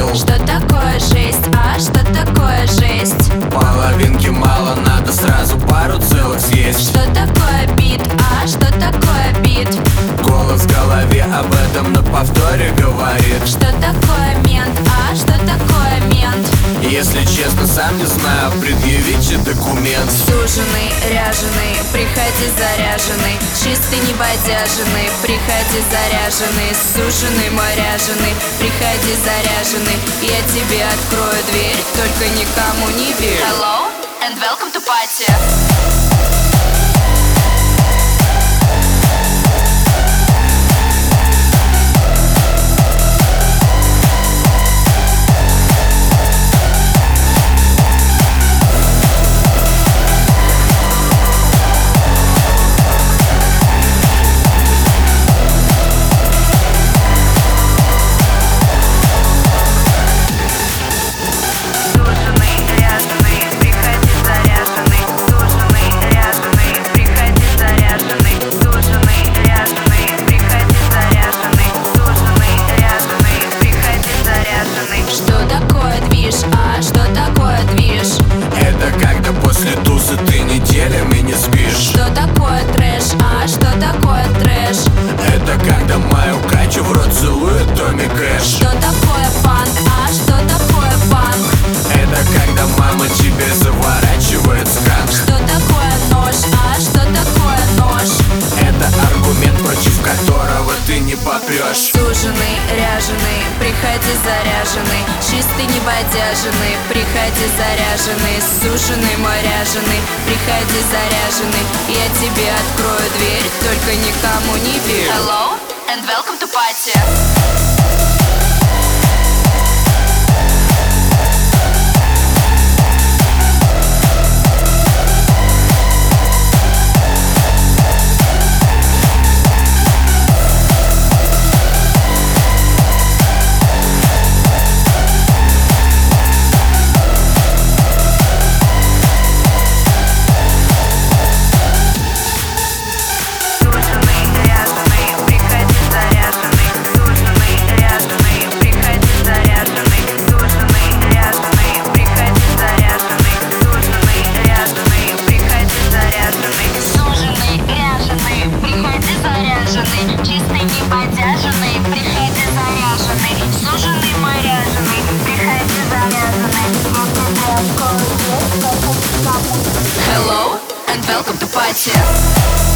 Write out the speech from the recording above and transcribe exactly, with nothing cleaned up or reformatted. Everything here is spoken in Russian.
пил. Что такое жесть, а что такое жесть? Половинки мало, надо сразу пару целых съесть. Что такое бит, а что такое бит? Голос в голове об этом на повторе говорит. Что такое мент, а что такое мент? Если честно, сам не знаю, предъявите документ. Суженый, ряженый, приходи заряженный, чистый, не бодяженный, приходи заряженный, суженый мой ряженый, приходи заряженный, я тебе открою дверь, только никому не верь. Hello and welcome to party. Что такое движ, а что такое движ? Это когда после тузы ты неделями не спишь. Что такое трэш, а что такое трэш? Это когда мою Катю в рот целует Томми Кэш. Что такое панк, а что такое панк? Это когда мама тебе заворачивает сканк. Что такое нож, а что такое нож? Это аргумент, против которого ты не попрешь. Суженый, ряженый, приходи заряженный, чистый, не бодяженный, приходи заряженный, суженый мой ряженый, приходи заряженный, я тебе открою дверь, только никому не верь. Hello and welcome to party. Чистый, не бодяженный, приходи заряженный, суженый мой ряженый, приходи заряженный, я тебе открою дверь, только никому. Hello and welcome to party.